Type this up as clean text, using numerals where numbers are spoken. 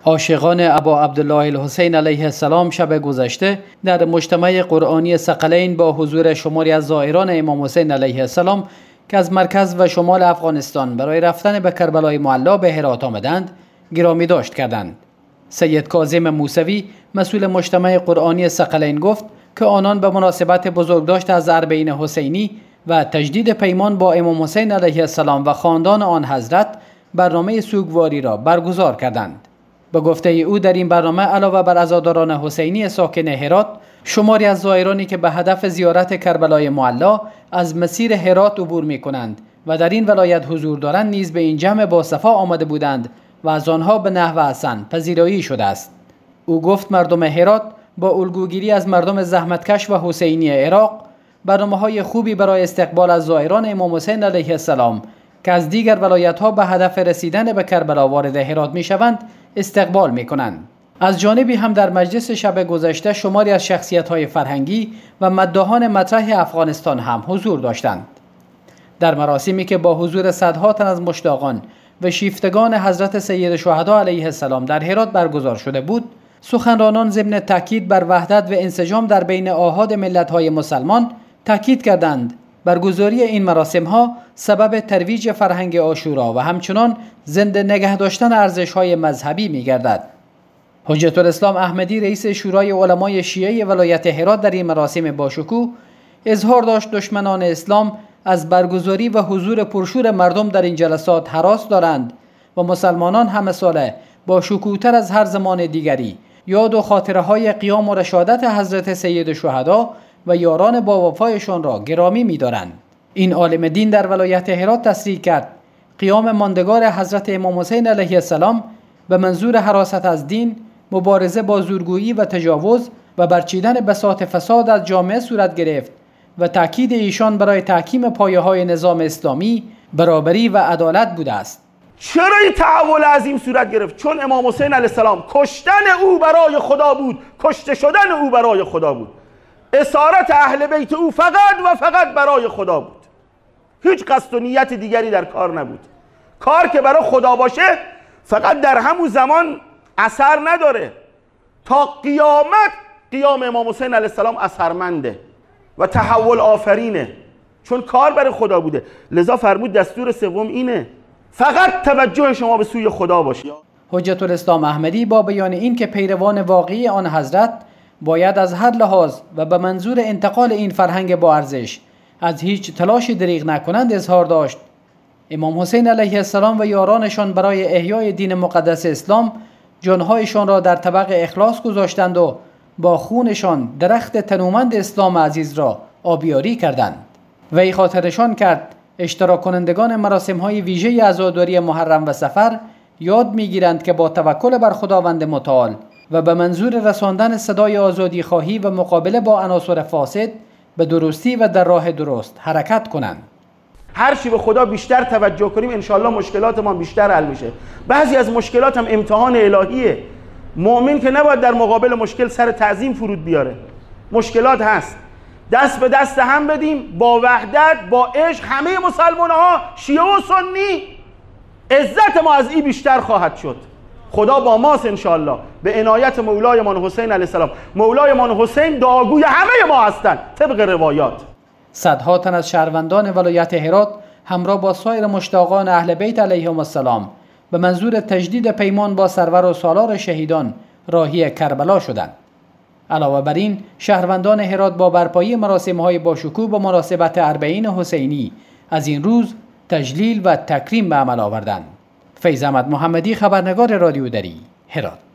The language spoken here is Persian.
عاشقان ابا عبدالله الحسین علیه السلام شب گذشته در مجتمع قرآنی ثقلین با حضور شماری از زائران امام حسین علیه السلام که از مرکز و شمال افغانستان برای رفتن به کربلای معلی به هرات آمدند گرامی داشت کردند. سید کاظم موسوی مسئول مجتمع قرآنی ثقلین گفت که آنان به مناسبت بزرگداشت از اربعین حسینی و تجدید پیمان با امام حسین علیه السلام و خاندان آن حضرت برنامه سوگواری را برگزار کردند. به گفته او در این برنامه علاوه بر عزاداران حسینی ساکن هرات، شماری از زائرانی که به هدف زیارت کربلای معلی از مسیر هرات عبور می کنند و در این ولایت حضور دارند نیز به این جمع با صفا آمده بودند و از آنها به نحو حسن پذیرایی شده است. او گفت مردم هرات با الگوگیری از مردم زحمتکش و حسینی عراق برنامه‌های خوبی برای استقبال از زائران امام حسین علیه السلام که از دیگر ولایت‌ها به هدف رسیدن به کربلا وارد هرات می‌شوند استقبال می‌کنند. از جانبی هم در مجلس شب گذشته شماری از شخصیت‌های فرهنگی و مداحان مطرح افغانستان هم حضور داشتند. در مراسمی که با حضور صدها تن از مشتاقان و شیفتگان حضرت سید شهدا علیه السلام در هرات برگزار شده بود، سخنرانان ضمن تاکید بر وحدت و انسجام در بین آحاد ملت‌های مسلمان تاکید کردند برگزاری این مراسم‌ها سبب ترویج فرهنگ عاشورا و همچنان زنده نگه داشتن ارزش‌های مذهبی می‌گردد. حجت الاسلام احمدی رئیس شورای علمای شیعه ولایت هرات در این مراسم باشکوه اظهار داشت دشمنان اسلام از برگزاری و حضور پرشور مردم در این جلسات هراس دارند و مسلمانان همه ساله با شکوه‌تر از هر زمان دیگری یاد و خاطره‌های قیام و رشادت حضرت سید شهدا و یاران با وفایشان را گرامی می‌دارند. این عالم دین در ولایت هرات تصریح کرد قیام ماندگار حضرت امام حسین علیه السلام به منظور حراست از دین، مبارزه با زورگویی و تجاوز و برچیدن بساط فساد از جامعه صورت گرفت و تاکید ایشان برای تحکیم پایه‌های نظام اسلامی، برابری و عدالت بوده است. چرا این تحول عظیم صورت گرفت؟ چون امام حسین علیه السلام کشتن او برای خدا بود، کشته شدن او برای خدا بود، اسارت اهل بیت او فقط و فقط برای خدا بود، هیچ قصد و نیت دیگری در کار نبود. کار که برای خدا باشه فقط در همون زمان اثر نداره، تا قیامت قیام امام حسین علیه السلام اثرمنده و تحول آفرینه، چون کار برای خدا بوده. لذا فرمود دستور سوم اینه فقط توجه شما به سوی خدا باشه. حجت الاسلام احمدی با بیان این که پیروان واقعی آن حضرت باید از هر لحاظ و به منظور انتقال این فرهنگ با ارزش از هیچ تلاشی دریغ نکنند اظهار داشت امام حسین علیه السلام و یارانشان برای احیای دین مقدس اسلام جانهایشان را در طبق اخلاص گذاشتند و با خونشان درخت تنومند اسلام عزیز را آبیاری کردند. وی خاطرشان کرد اشتراک کنندگان مراسم‌های ویژه عزاداری محرم و سفر یاد می‌گیرند که با توکل بر خداوند متعال و به منظور رساندن صدای آزادی خواهی و مقابله با عناصر فاسد به درستی و در راه درست حرکت کنند. هر چی به خدا بیشتر توجه کنیم انشالله مشکلات ما بیشتر حل میشه. بعضی از مشکلات هم امتحان الهیه. مؤمن که نباید در مقابل مشکل سر تعظیم فرود بیاره. مشکلات هست، دست به دست هم بدیم با وحدت، با عشق. همه مسلمان ها شیعه و سنی عزت ما از این بیشتر خواهد شد. خدا با ماست انشالله به عنایت مولایمان حسین علیه السلام. مولایمان حسین دعاگوی همه ما هستند طبق روایات. صدها تن از شهروندان ولایت هرات همراه با سایر مشتاقان اهل بیت علیهم السلام به منظور تجدید پیمان با سرور و سالار شهیدان راهی کربلا شدند. علاوه بر این شهروندان هرات با برپایی مراسم‌های باشکوه به مناسبت اربعین حسینی از این روز تجلیل و تکریم به عمل آوردند. فیض احمد محمدی، خبرنگار رادیو دری، هرات.